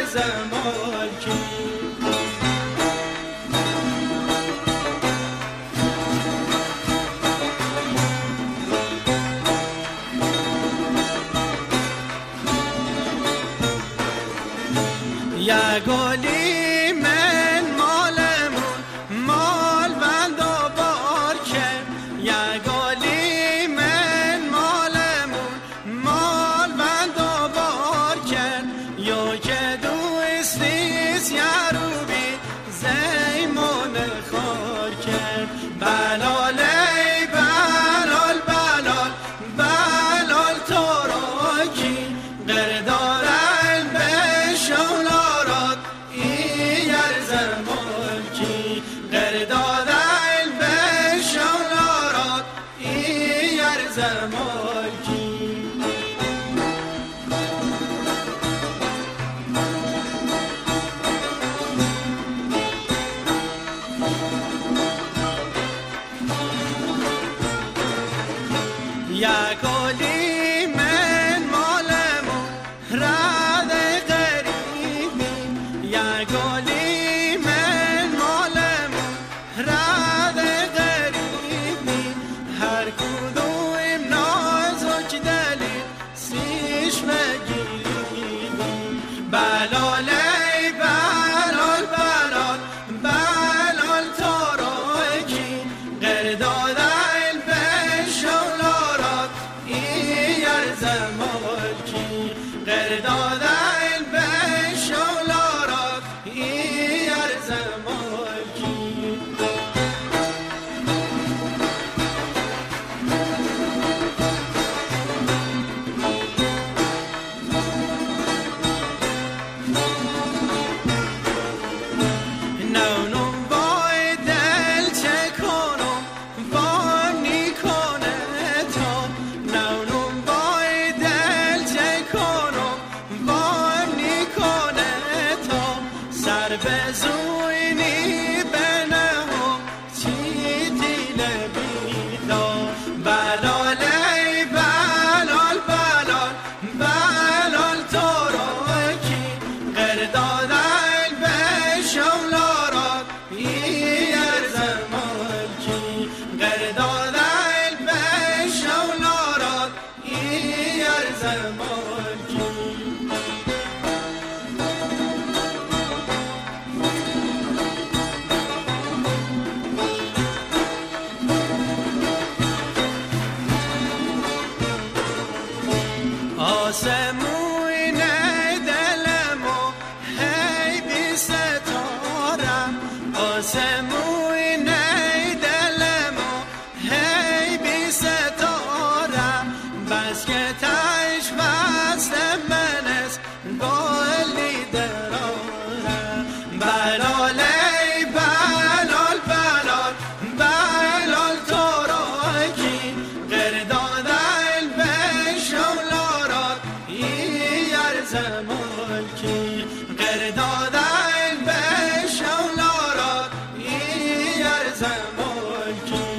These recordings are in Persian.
زمالکی یا گلی من مالمون مال بند و بار کرد یا گلی من مالمون مال بند و بار کرد یا که دوستیست یا روبی زیمون خار کرد بلالی بلال بلال بلال تراکی قردار یا گلی من مالمون رد غریبی یا گلی من مالمون رد غریبی هر کدوم نازک دلیل سیش بگیریم بلالی بلال بلال بلال تراکی قرداد زمالکی قرداد به شولارات ایار زمالکی نونم بای دل چه کنم بام نیکنه تا نونم بزوینی بنهو چی دیل بیدا بلالی بلال بلال بلال تراکی قردادل به شولارات ایار زمالکی قردادل به شولارات ایار زمالکی آسمون دلمو هی بی ستارم آسمون دلمو هی بی ستارم بس که تش بست منست گلی درارم بلالی بلال بلال بلال تراکی قردادل به شولارات ایار زمالکی قردادل به شولارات ایار زمالکی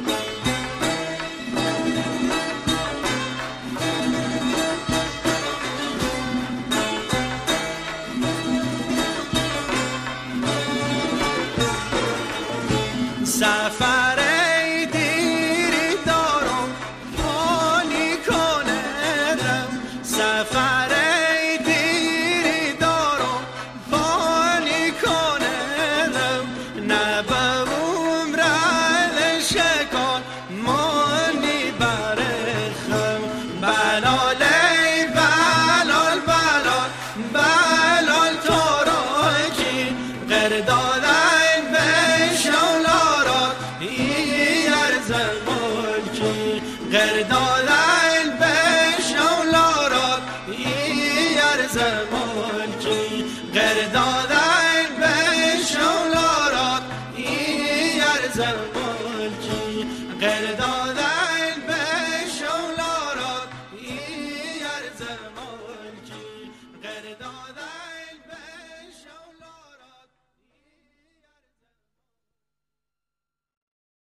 سفر دیری دارم پانی کنم سفر دیری دارم پانی کنم نبوم رد شکان مانی برخم بلالی بلال بلال بلال تراکی قردادل به شولارات ایار زمالکی قردادل به شولارات ایار زمالکی قردادل به شولارات ایار زمالکی قردادل